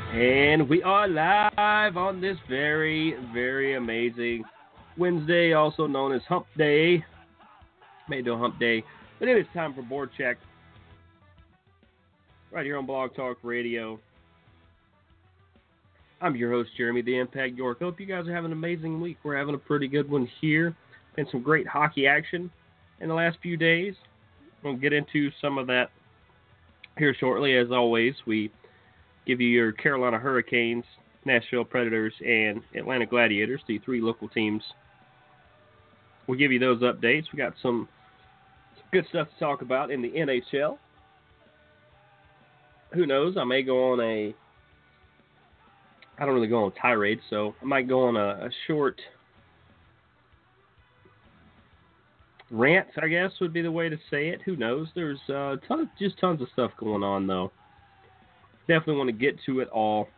And we are live on this very, very amazing Wednesday, also known as Hump Day. May do Hump Day, but it is time for Board Check right here on Blog Talk Radio. I'm your host, Jeremy the Impact York. Hope you guys are having an amazing week. We're having a pretty good one here. Been some great hockey action in the last few days. We'll get into some of that here shortly. As always, we give you your Carolina Hurricanes, Nashville Predators, and Atlanta Gladiators, the three local teams. We'll give you those updates. We got some good stuff to talk about in the NHL. Who knows? I may go on I don't really go on a tirade, so I might go on a short rant, I guess would be the way to say it. Who knows? There's tons of stuff going on, though. Definitely want to get to it all.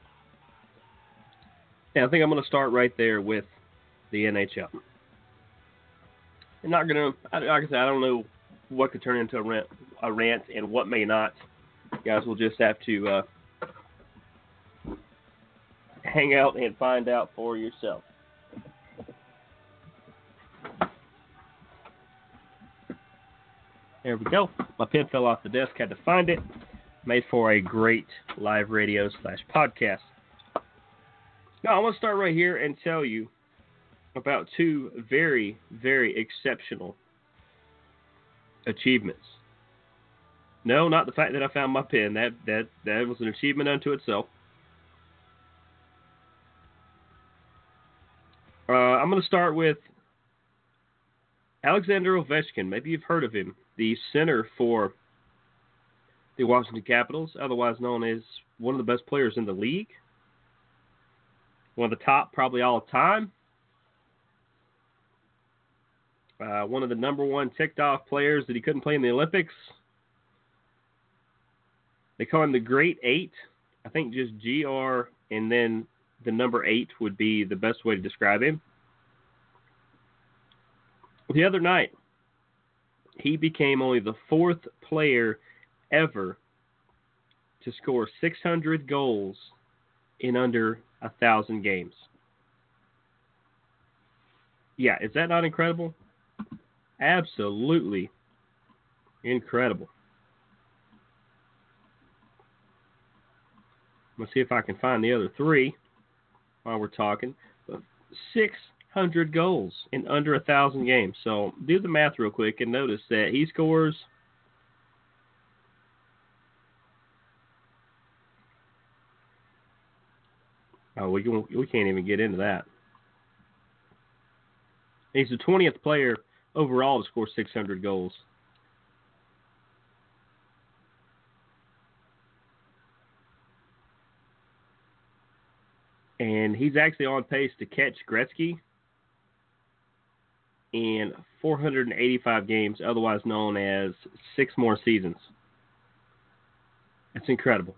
And I think I'm going to start right there with the NHL. I'm not going to, like I said, I don't know what could turn into a rant and what may not. You guys will just have to hang out and find out for yourself. There we go. My pen fell off the desk, had to find it. Made for a great live radio / podcast. Now, I want to start right here and tell you about two very, very exceptional achievements. No, not the fact that I found my pen. That was an achievement unto itself. I'm going to start with Alexander Ovechkin. Maybe you've heard of him. The center for the Washington Capitals, otherwise known as one of the best players in the league. One of the top, probably all time. One of the number one ticked off players that he couldn't play in the Olympics. They call him the Great Eight. I think just GR and then the number 8 would be the best way to describe him. The other night, he became only the 4th player ever to score 600 goals in under 1,000 games. Yeah, is that not incredible? Absolutely incredible. Let's see if I can find the other 3 while we're talking. 600 goals in under 1,000 games. So do the math real quick and notice that he scores we can't even get into that. He's the 20th player overall to score 600 goals. And he's actually on pace to catch Gretzky in 485 games, otherwise known as 6 more seasons. That's incredible.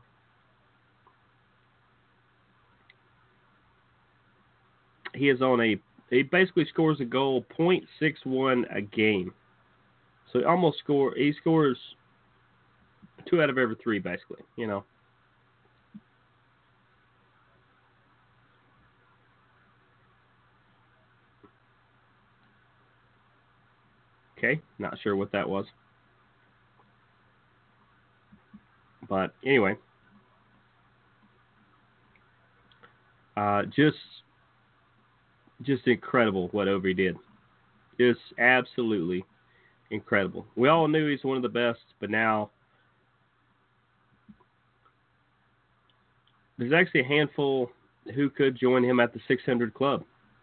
He basically scores a goal 0.61 a game. So he scores 2 out of every 3, basically, you know. Okay, not sure what that was. But anyway, just incredible what Ovi did. Just absolutely incredible. We all knew he's one of the best, but now there's actually a handful who could join him at the 600 club.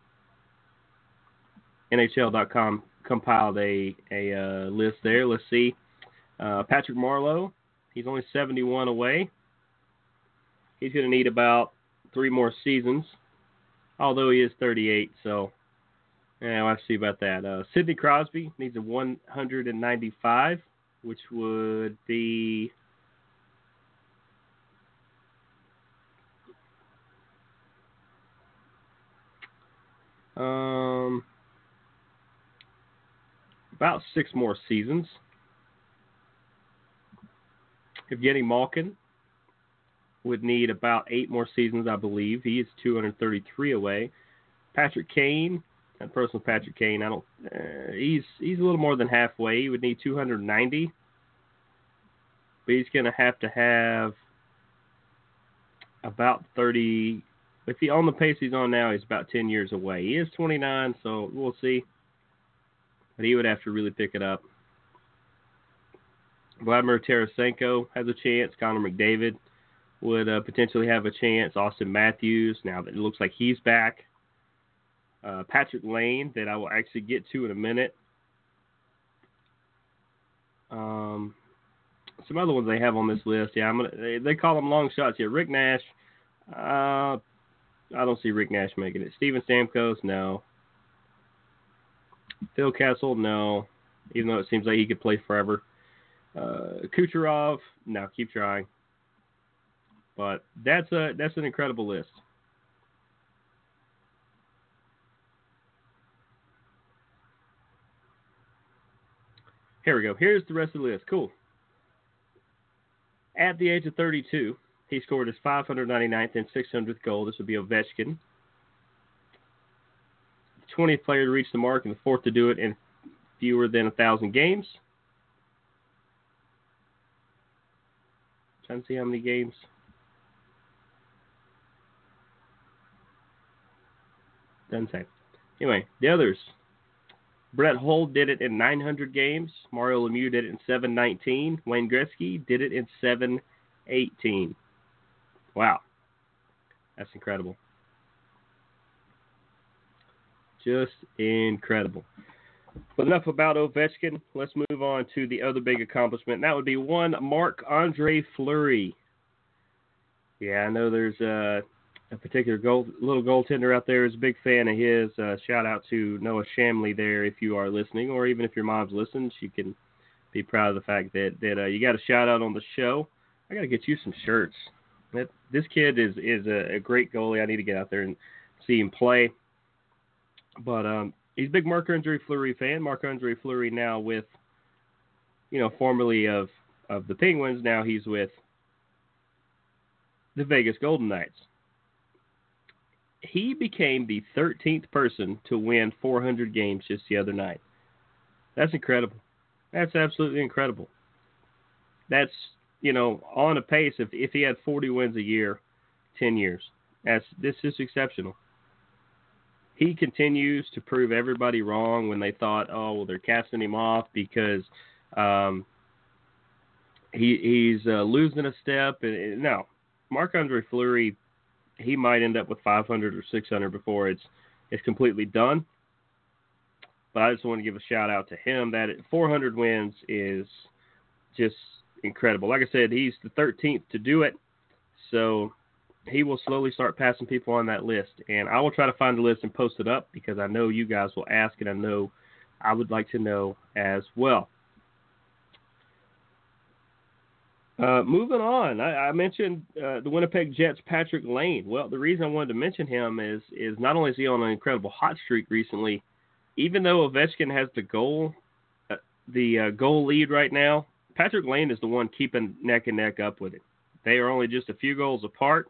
NHL.com compiled a list there. Let's see. Patrick Marleau, he's only 71 away. He's going to need about 3 more seasons, although he is 38, so let's see about that. Sidney Crosby needs a 195, which would be about 6 more seasons. Evgeny Malkin would need about 8 more seasons, I believe. He is 233 away. Patrick Kane, that person with Patrick Kane, he's a little more than halfway. He would need 290. But he's going to have about 30. If he on the pace he's on now, he's about 10 years away. He is 29, so we'll see. But he would have to really pick it up. Vladimir Tarasenko has a chance. Connor McDavid would potentially have a chance. Austin Matthews, now that it looks like he's back. Patrick Lane, that I will actually get to in a minute. Some other ones they have on this list. Yeah, they call them long shots here. Rick Nash. I don't see Rick Nash making it. Steven Stamkos, no. Phil Kessel, no. Even though it seems like he could play forever. Kucherov, no. Keep trying. But that's an incredible list. Here we go. Here's the rest of the list. Cool. At the age of 32, he scored his 599th and 600th goal. This would be Ovechkin. The 20th player to reach the mark and the fourth to do it in fewer than 1,000 games. Trying to see how many games. Doesn't say. Anyway, the others. Brett Hull did it in 900 games. Mario Lemieux did it in 719. Wayne Gretzky did it in 718. Wow. That's incredible. Just incredible. But enough about Ovechkin. Let's move on to the other big accomplishment. And that would be one Marc-Andre Fleury. Yeah, I know there's a particular little goaltender out there is a big fan of his. Shout out to Noah Shamley there if you are listening, or even if your mom's listening, she can be proud of the fact that you got a shout out on the show. I got to get you some shirts. This kid is a great goalie. I need to get out there and see him play. But he's a big Marc-Andre Fleury fan. Marc-Andre Fleury now with, formerly of the Penguins. Now he's with the Vegas Golden Knights. He became the 13th person to win 400 games just the other night. That's incredible. That's absolutely incredible. That's, on a pace if he had 40 wins a year, 10 years. This is exceptional. He continues to prove everybody wrong when they thought, they're casting him off because he's losing a step. No, Marc-Andre Fleury, he might end up with 500 or 600 before it's completely done. But I just want to give a shout out to him. That 400 wins is just incredible. Like I said, he's the 13th to do it. So he will slowly start passing people on that list. And I will try to find the list and post it up because I know you guys will ask, and I know I would like to know as well. Moving on, I mentioned the Winnipeg Jets' Patrick Lane. Well, the reason I wanted to mention him is not only is he on an incredible hot streak recently, even though Ovechkin has the goal lead right now, Patrick Lane is the one keeping neck and neck up with it. They are only just a few goals apart.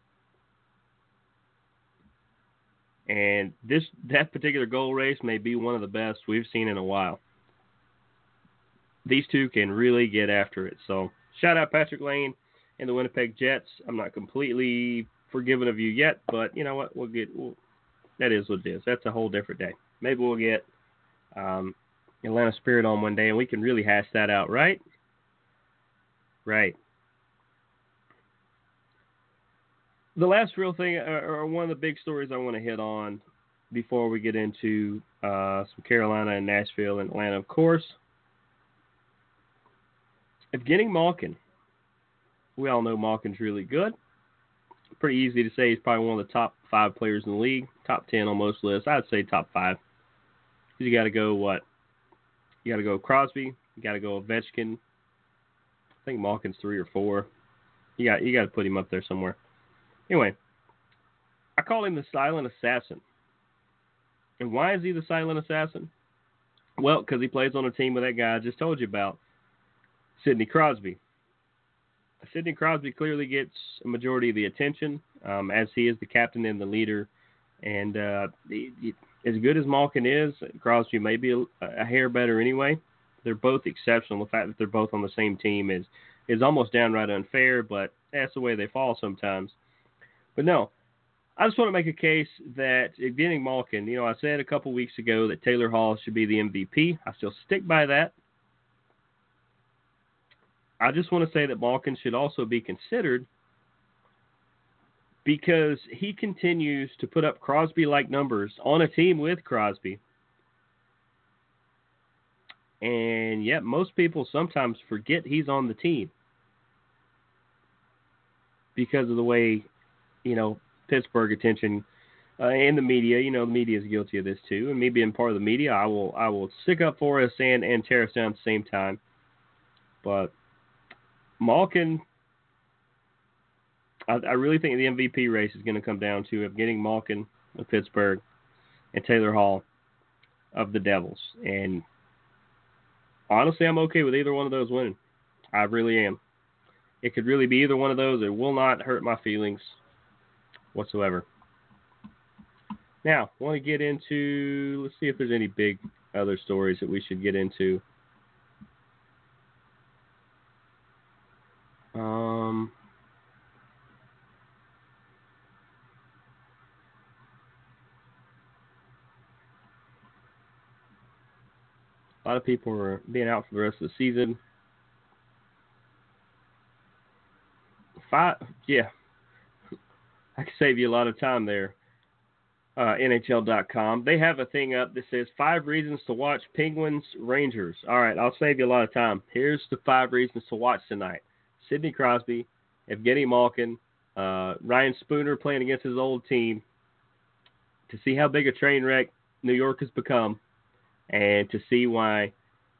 And that particular goal race may be one of the best we've seen in a while. These two can really get after it. So shout out Patrick Lane and the Winnipeg Jets. I'm not completely forgiven of you yet, but you know what? That is what it is. That's a whole different day. Maybe we'll get Atlanta Spirit on one day and we can really hash that out, right? Right. The last real thing, or one of the big stories I want to hit on before we get into some Carolina and Nashville and Atlanta, of course, Evgeny Malkin. We all know Malkin's really good. Pretty easy to say he's probably one of the top 5 players in the league, top 10 on most lists. I'd say top 5. Because you got to go what? You got to go Crosby. You got to go Ovechkin. I think Malkin's 3 or 4. You got to put him up there somewhere. Anyway, I call him the silent assassin. And why is he the silent assassin? Well, because he plays on a team with that guy I just told you about, Sidney Crosby. Sidney Crosby clearly gets a majority of the attention, as he is the captain and the leader. And as good as Malkin is, Crosby may be a hair better anyway. They're both exceptional. The fact that they're both on the same team is almost downright unfair, but that's the way they fall sometimes. But no, I just want to make a case that Evgeny Malkin, I said a couple weeks ago that Taylor Hall should be the MVP. I still stick by that. I just want to say that Malkin should also be considered because he continues to put up Crosby-like numbers on a team with Crosby. And yet most people sometimes forget he's on the team because of the way, Pittsburgh attention and the media, the media is guilty of this too. And me being part of the media, I will stick up for us and tear us down at the same time. But Malkin, I really think the MVP race is going to come down to getting Malkin of Pittsburgh and Taylor Hall of the Devils. And honestly, I'm okay with either one of those winning. I really am. It could really be either one of those. It will not hurt my feelings whatsoever. Now, I want to get into, let's see if there's any big other stories that we should get into. A lot of people are being out for the rest of the season. I can save you a lot of time there. NHL.com. They have a thing up that says 5 reasons to watch Penguins Rangers. All right, I'll save you a lot of time. Here's the 5 reasons to watch tonight. Sidney Crosby, Evgeny Malkin, Ryan Spooner playing against his old team, to see how big a train wreck New York has become, and to see why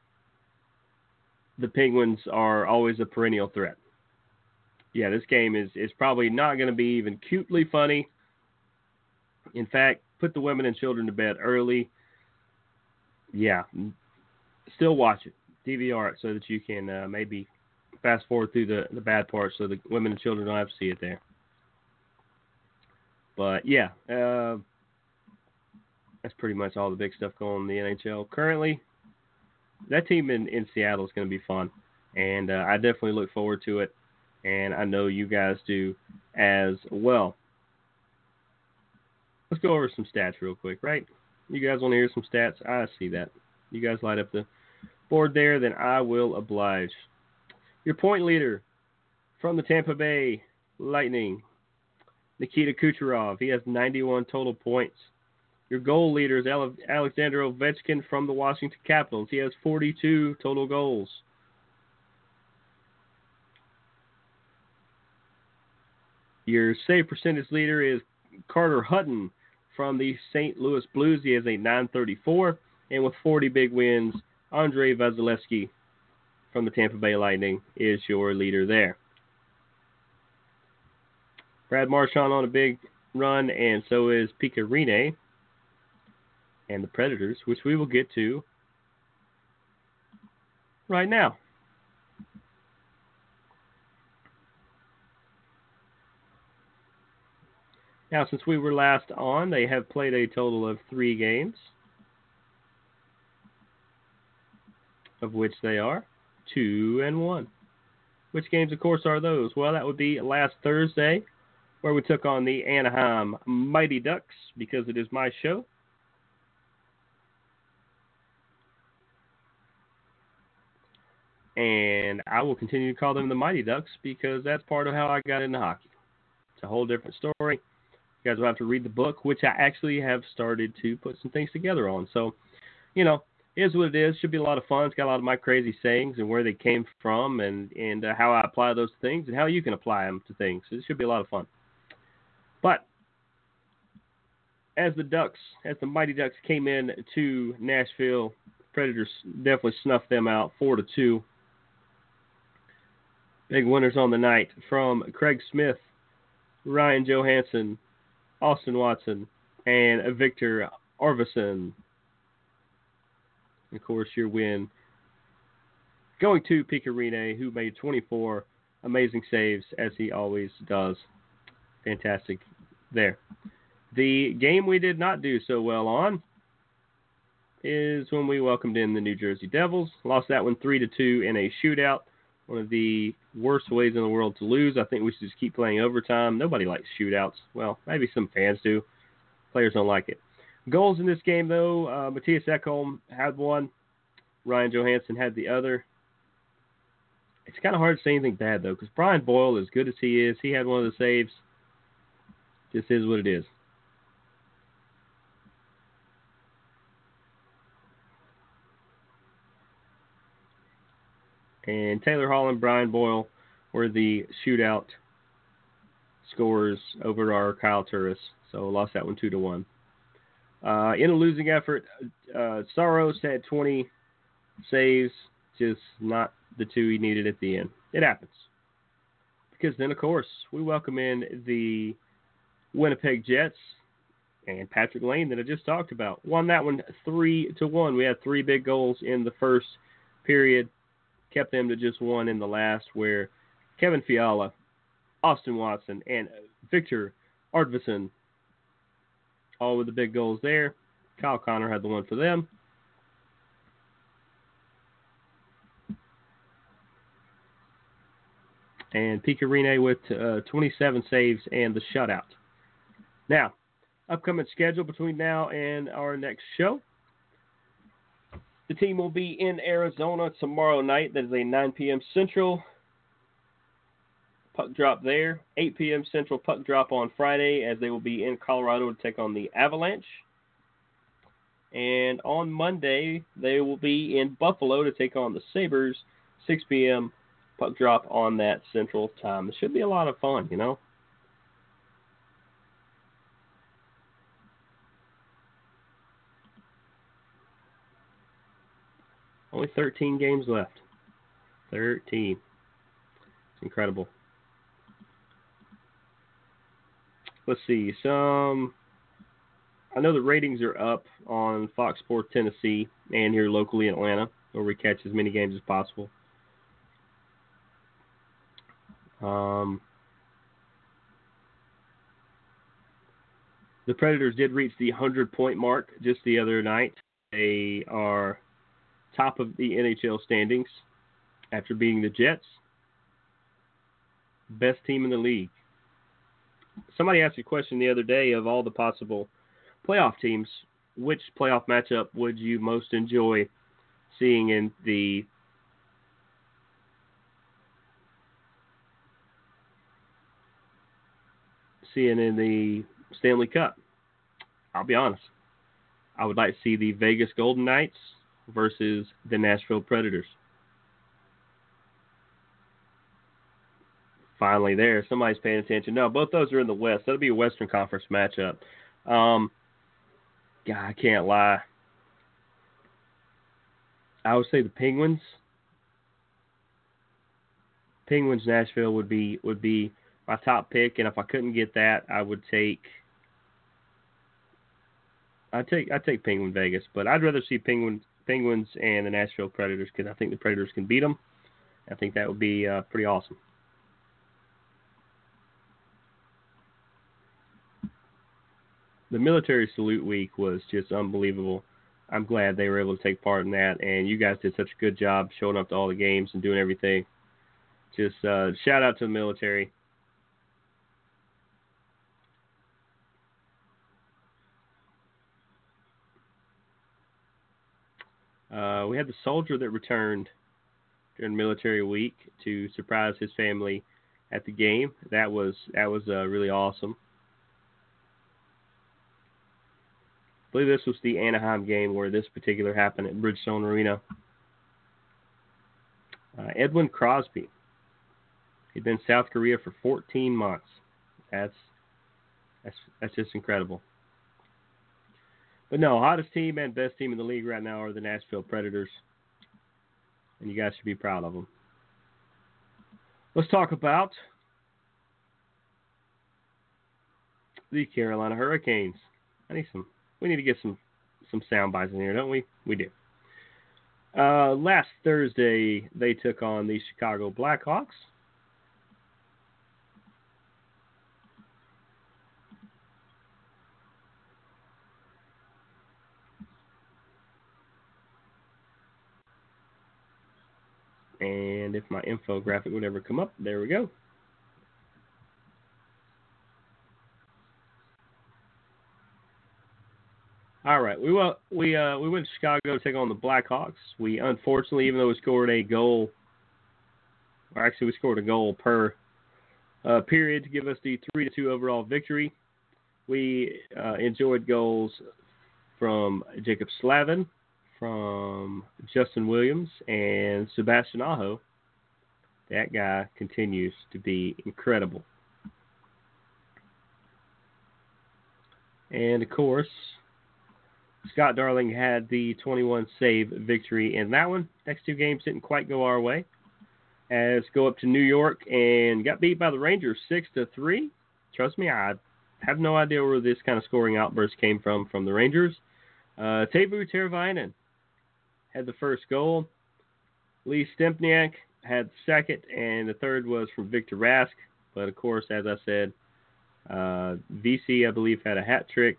the Penguins are always a perennial threat. Yeah, this game is probably not going to be even cutely funny. In fact, put the women and children to bed early. Yeah, still watch it. DVR it so that you can maybe fast forward through the bad parts so the women and children don't have to see it there. But yeah, that's pretty much all the big stuff going on in the NHL. Currently, that team in Seattle is going to be fun. And I definitely look forward to it. And I know you guys do as well. Let's go over some stats real quick, right? You guys want to hear some stats? I see that. You guys light up the board there, then I will oblige. Your point leader from the Tampa Bay Lightning, Nikita Kucherov. He has 91 total points. Your goal leader is Alexander Ovechkin from the Washington Capitals. He has 42 total goals. Your save percentage leader is Carter Hutton from the St. Louis Blues. He has a 934. And with 40 big wins, Andrei Vasilevsky from the Tampa Bay Lightning is your leader there. Brad Marchand on a big run, and so is Pekka Rinne and the Predators, which we will get to right now. Now, since we were last on, they have played a total of 3 games, of which they are 2-1. Which games, of course, are those? Well, that would be last Thursday, where we took on the Anaheim Mighty Ducks, because it is my show. And I will continue to call them the Mighty Ducks, because that's part of how I got into hockey. It's a whole different story. You guys will have to read the book, which I actually have started to put some things together on. So, it is what it is. Should be a lot of fun. It's got a lot of my crazy sayings and where they came from and how I apply those things and how you can apply them to things. So it should be a lot of fun. But as the Mighty Ducks came in to Nashville, Predators definitely snuffed them out 4-2. Big winners on the night from Craig Smith, Ryan Johansson, Austin Watson, and Victor Arvidsson. Of course, your win going to Pekka Rinne, who made 24 amazing saves as he always does. Fantastic there. The game we did not do so well on is when we welcomed in the New Jersey Devils. Lost that one 3-2 in a shootout. One of the worst ways in the world to lose. I think we should just keep playing overtime. Nobody likes shootouts. Well, maybe some fans do. Players don't like it. Goals in this game, though, Matthias Ekholm had one. Ryan Johansson had the other. It's kind of hard to say anything bad, though, because Brian Boyle, as good as he is, he had one of the saves. Just is what it is. And Taylor Hall and Brian Boyle were the shootout scorers over our Kyle Turris. So lost that one 2-1. In a losing effort, Saros had 20 saves, just not the 2 he needed at the end. It happens. Because then, of course, we welcome in the Winnipeg Jets and Patrick Lane that I just talked about. Won that one 3-1. We had 3 big goals in the first period. Kept them to just 1 in the last, where Kevin Fiala, Austin Watson, and Victor Arvidsson all with the big goals there. Kyle Connor had the one for them. And Pekka Rinne with 27 saves and the shutout. Now, upcoming schedule between now and our next show. The team will be in Arizona tomorrow night. That is a 9 p.m. Central puck drop there. 8 p.m. Central puck drop on Friday, as they will be in Colorado to take on the Avalanche. And on Monday, they will be in Buffalo to take on the Sabres. 6 p.m. puck drop on that Central time. It should be a lot of fun, you know. Only 13 games left. 13. It's incredible. Let's see. I know the ratings are up on Fox Sports Tennessee and here locally in Atlanta, where we catch as many games as possible. The Predators did reach the 100-point mark just the other night. They are top of the NHL standings after beating the Jets. Best team in the league. Somebody asked a question the other day of all the possible playoff teams, which playoff matchup would you most enjoy seeing in the Stanley Cup? I'll be honest. I would like to see the Vegas Golden Knights versus the Nashville Predators. Finally there. Somebody's paying attention. No, both those are in the West. That'll be a Western Conference matchup. God, I can't lie. I would say the Penguins. Penguins Nashville would be my top pick, and if I couldn't get that, I'd take Penguin Vegas, but I'd rather see Penguins and the Nashville Predators because I think the Predators can beat them. I think that would be pretty awesome. The military salute week was just unbelievable. I'm glad they were able to take part in that, and you guys did such a good job showing up to all the games and doing everything. Just shout out to the military. We had the soldier that returned during military week to surprise his family at the game. That was really awesome. I believe this was the Anaheim game where this particular happened at Bridgestone Arena. Edwin Crosby. He'd been in South Korea for 14 months. That's just incredible. But no, hottest team and best team in the league right now are the Nashville Predators. And you guys should be proud of them. Let's talk about the Carolina Hurricanes. We need to get some sound bites in here, don't we? We do. Last Thursday, they took on the Chicago Blackhawks. And if my infographic would ever come up, there we go. All right, we went to Chicago to take on the Blackhawks. We unfortunately, even though we scored a goal, or actually we scored a goal per period to give us the 3-2 overall victory. We enjoyed goals from Jacob Slavin, from Justin Williams, and Sebastian Aho. That guy continues to be incredible. And of course, Scott Darling had the 21 save victory in that one. Next two games didn't quite go our way. As go up to New York and got beat by the Rangers 6-3. Trust me, I have no idea where this kind of scoring outburst came from the Rangers. Teuvo Teravainen had the first goal. Lee Stempniak had the second, and the third was from Victor Rask. But of course, as I said, VC, I believe, had a hat trick.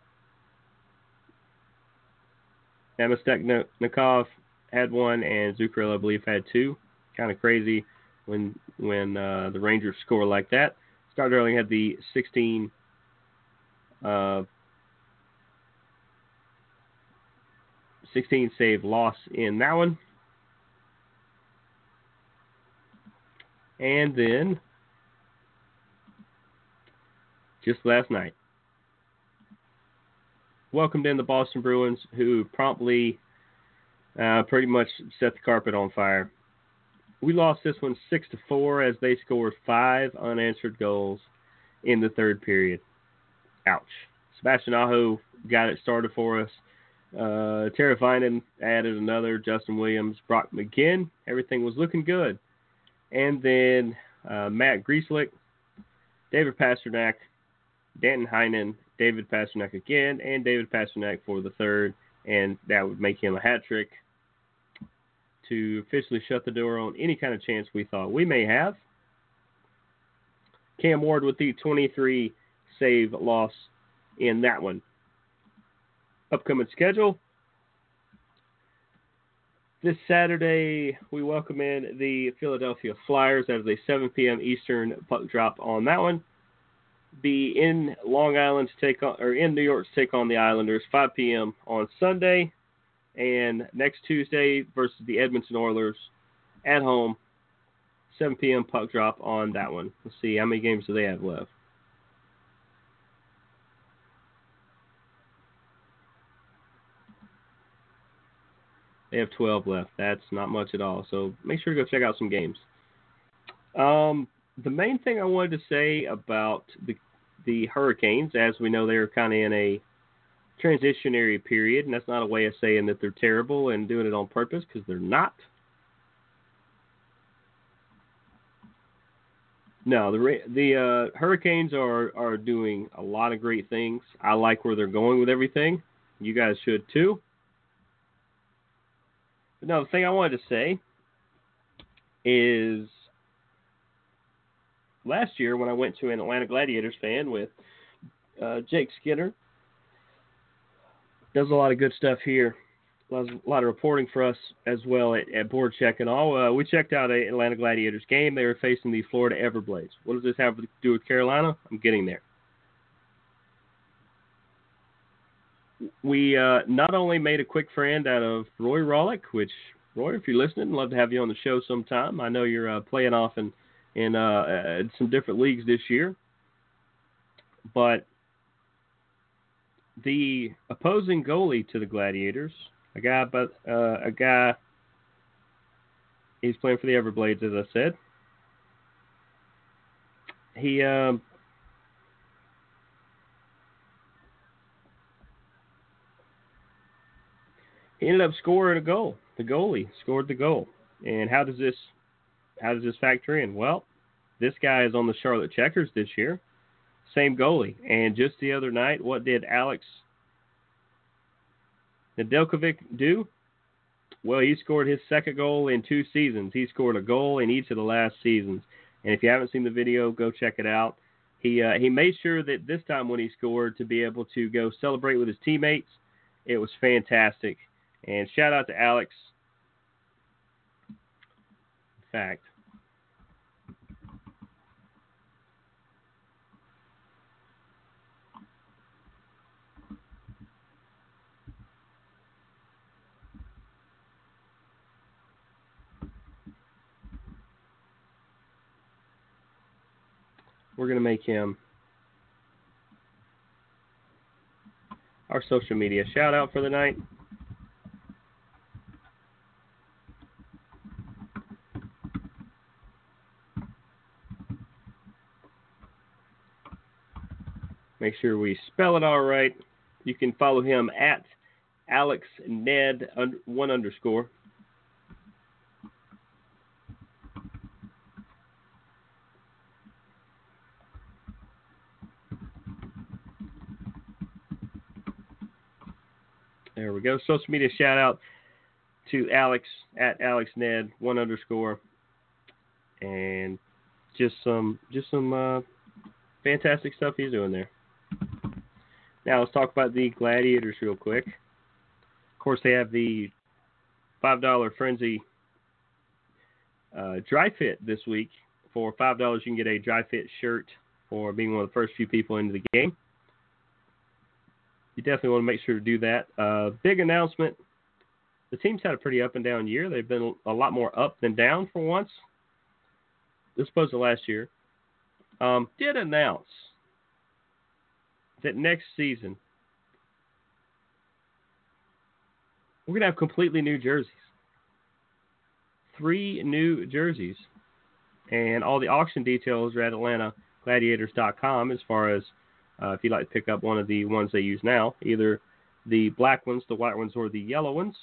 Namestnikov had one, and Zuccarello, I believe, had two. Kind of crazy when the Rangers score like that. Scott Darling had the 16 save loss in that one. And then, just last night, welcomed in the Boston Bruins, who promptly pretty much set the carpet on fire. We lost this one 6-4 as they scored 5 unanswered goals in the third period. Ouch. Sebastian Aho got it started for us. Teravainen added another. Justin Williams, Brock McGinn. Everything was looking good. And then Matt Grieslick, David Pastrnak, Danton Heinen, David Pastrnak again, and David Pastrnak for the third. And that would make him a hat trick to officially shut the door on any kind of chance we thought we may have. Cam Ward with the 23 save loss in that one. Upcoming schedule. This Saturday, we welcome in the Philadelphia Flyers. That is a 7 p.m. Eastern puck drop on that one. Be in Long Island to take on, or in New York to take on the Islanders, 5 p.m. on Sunday. And next Tuesday versus the Edmonton Oilers at home, 7 p.m. puck drop on that one. Let's see, how many games do they have left? They have 12 left. That's not much at all. So make sure to go check out some games. The main thing I wanted to say about the Hurricanes, as we know they're kind of in a transitionary period, and that's not a way of saying that they're terrible and doing it on purpose, because they're not. No, the Hurricanes are doing a lot of great things. I like where they're going with everything. You guys should too. But no, the thing I wanted to say is last year when I went to an Atlanta Gladiators fan with Jake Skinner, does a lot of good stuff here. A lot of reporting for us as well at Board Check and all. We checked out an Atlanta Gladiators game. They were facing the Florida Everblades. What does this have to do with Carolina? I'm getting there. We not only made a quick friend out of Roy Rawlick, which, Roy, if you're listening, I'd love to have you on the show sometime. I know you're playing off in some different leagues this year. But the opposing goalie to the Gladiators, a guy, he's playing for the Everblades, as I said. He ended up scoring a goal. The goalie scored the goal. And how does this factor in? Well, this guy is on the Charlotte Checkers this year. Same goalie. And just the other night, what did Alex Nedeljkovic do? Well, he scored his second goal in 2 seasons. He scored a goal in each of the last seasons. And if you haven't seen the video, go check it out. He made sure that this time when he scored to be able to go celebrate with his teammates. It was fantastic. And shout out to Alex. fact. We're going to make him our social media shout out for the night. Make sure we spell it all right. You can follow him at AlexNed1_. There we go. Social media shout out to Alex at AlexNed1_. And just some fantastic stuff he's doing there. Now let's talk about the Gladiators real quick. Of course, they have the $5 Frenzy dry fit this week. For $5, you can get a dry fit shirt for being one of the first few people into the game. You definitely want to make sure to do that. Big announcement. The team's had a pretty up and down year. They've been a lot more up than down for once. As opposed to last year. Did announce that next season we're going to have completely new jerseys. 3 new jerseys. And all the auction details are at AtlantaGladiators.com as far as if you'd like to pick up one of the ones they use now, either the black ones, the white ones, or the yellow ones.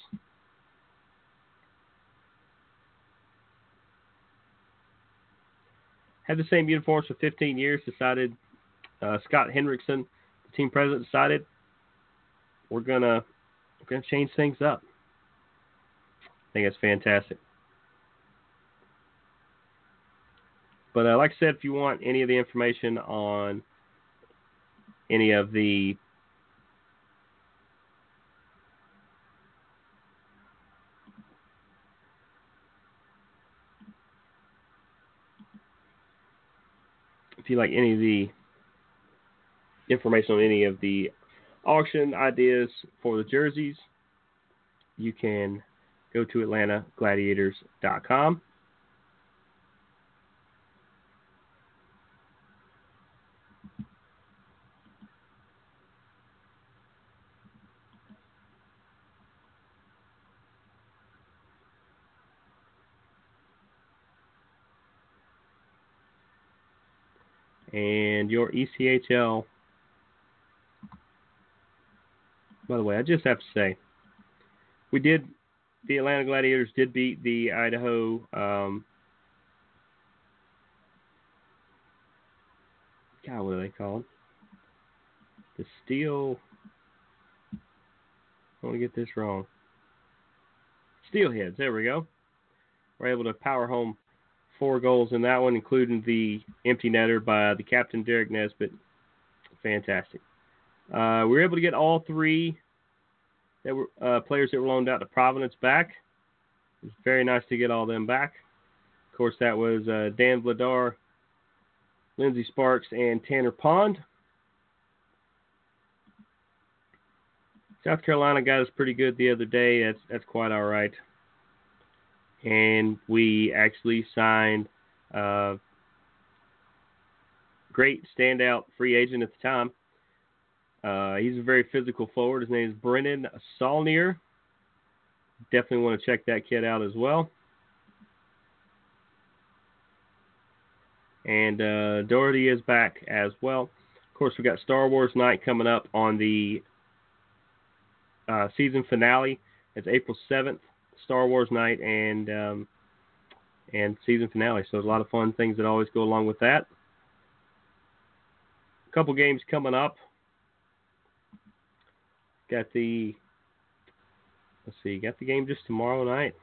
Had the same uniforms for 15 years, decided Scott Henriksen, the team president, decided we're gonna change things up. I think that's fantastic. But like I said, if you want any of the information on any of the information on any of the auction ideas for the jerseys, you can go to AtlantaGladiators.com. And your ECHL. By the way, I just have to say, the Atlanta Gladiators did beat the Idaho what are they called? The Steel. I don't want to get this wrong. Steelheads. There we go. We're able to power home 4 goals in that one, including the empty netter by the captain, Derek Nesbitt. Fantastic. We were able to get all 3 that were players that were loaned out to Providence back. It was very nice to get all them back. Of course, that was Dan Vladar, Lindsey Sparks, and Tanner Pond. South Carolina got us pretty good the other day. That's quite all right. And we actually signed a great standout free agent at the time. He's a very physical forward. His name is Brennan Saulnier. Definitely want to check that kid out as well. And Doherty is back as well. Of course, we got Star Wars Night coming up on the season finale. It's April 7th. Star Wars Night and season finale. So there's a lot of fun things that always go along with that. A couple games coming up. Got the game just tomorrow night.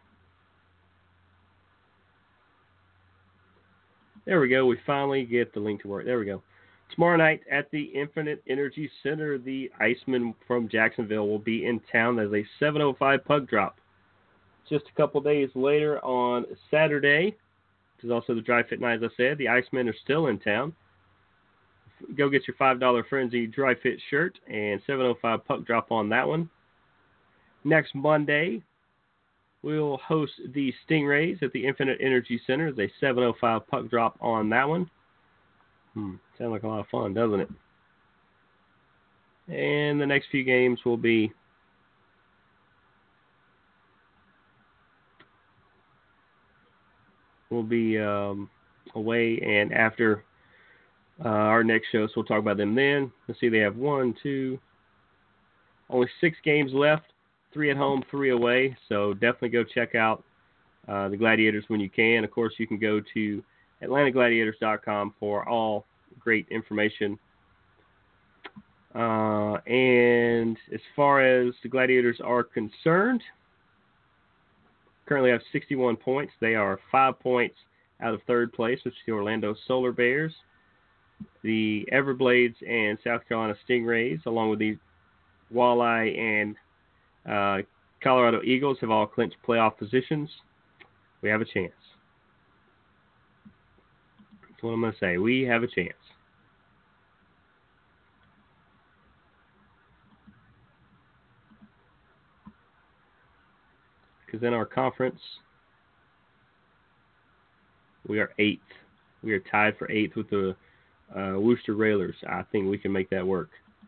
There we go. We finally get the link to work. There we go. Tomorrow night at the Infinite Energy Center, the Icemen from Jacksonville will be in town. There's a 7:05 puck drop. Just a couple days later on Saturday, There's also the Dry Fit Night, as I said. The Icemen are still in town. Go get your $5 Frenzy Dry Fit shirt and 705 puck drop on that one. Next Monday, we'll host the Stingrays at the Infinite Energy Center. There's a 705 puck drop on that one. Sounds like a lot of fun, doesn't it? And the next few games will be away and after our next show, so we'll talk about them then. Let's see, they have only 6 games left, 3 at home, 3 away, so definitely go check out the Gladiators when you can. Of course, you can go to AtlantaGladiators.com for all great information. And as far as the Gladiators are concerned, currently have 61 points. They are 5 points out of third place, which is the Orlando Solar Bears. The Everblades and South Carolina Stingrays, along with the Walleye and Colorado Eagles, have all clinched playoff positions. We have a chance. That's what I'm going to say. We have a chance. Because in our conference, we are 8th. We are tied for 8th with the Worcester Railers. I think we can make that work.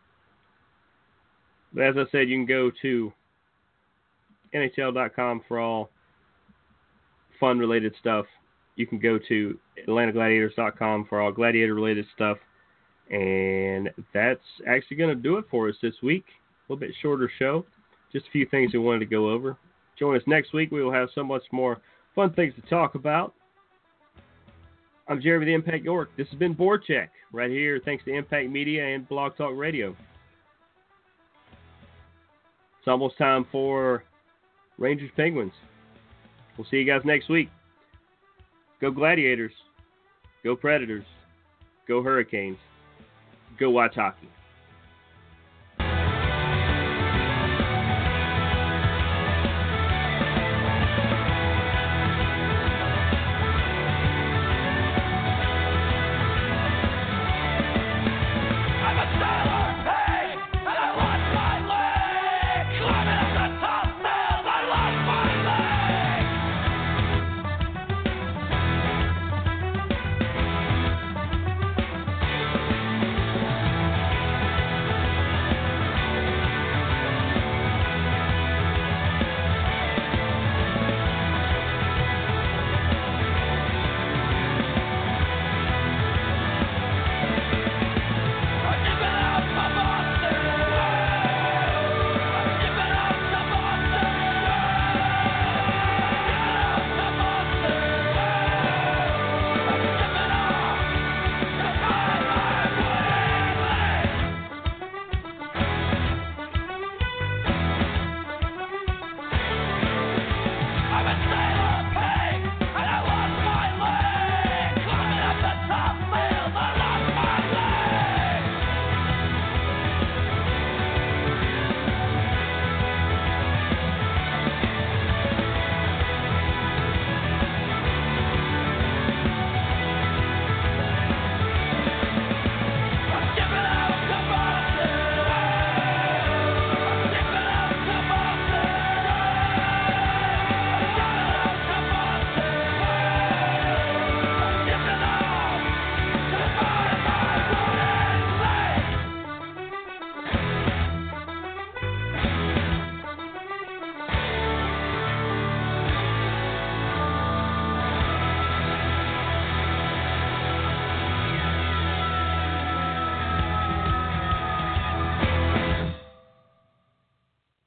But as I said, you can go to NHL.com for all fun-related stuff. You can go to AtlantaGladiators.com for all Gladiator-related stuff. And that's actually going to do it for us this week. A little bit shorter show. Just a few things we wanted to go over. Join us next week. We will have so much more fun things to talk about. I'm Jeremy the Impact York. This has been Board Check right here, thanks to Impact Media and Blog Talk Radio. It's almost time for Rangers Penguins. We'll see you guys next week. Go Gladiators. Go Predators. Go Hurricanes. Go watch hockey.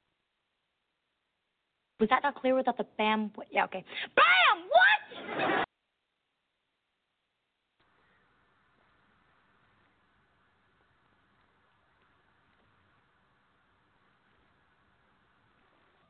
Was that not clear without the bam? Yeah, okay. Bam! What?